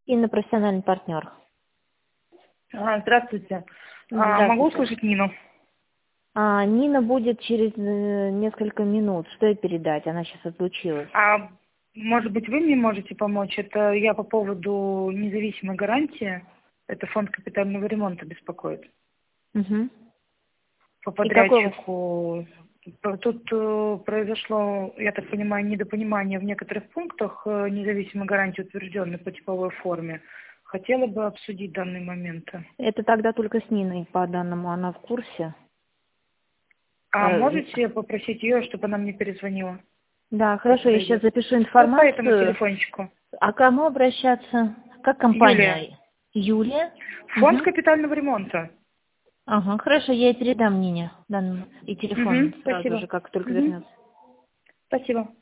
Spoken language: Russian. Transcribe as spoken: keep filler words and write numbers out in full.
Инна, профессиональный партнер. А, здравствуйте. А, Здравствуйте. могу услышать Нину? А, Нина будет через э, несколько минут. Что ей передать? Она сейчас отлучилась. А, может быть, вы мне можете помочь? Это я по поводу независимой гарантии. Это фонд капитального ремонта беспокоит. Угу. По И какой у вас? подрядчику. Тут э, произошло, я так понимаю, недопонимание в некоторых пунктах э, независимой гарантии, утвержденной по типовой форме. Хотела бы обсудить данные моменты. Это тогда только с Ниной по данному, она в курсе. А Э, можете попросить ее, чтобы она мне перезвонила? Да, хорошо, я сейчас Зайдет. запишу Вот по этому информацию. телефончику. А к кому обращаться? Как Юлия. компания? Юлия? Фонд Угу. капитального ремонта. Ага, хорошо, я ей передам Нине данную и телефон Угу, сразу спасибо. же, как только Угу. вернется. Спасибо.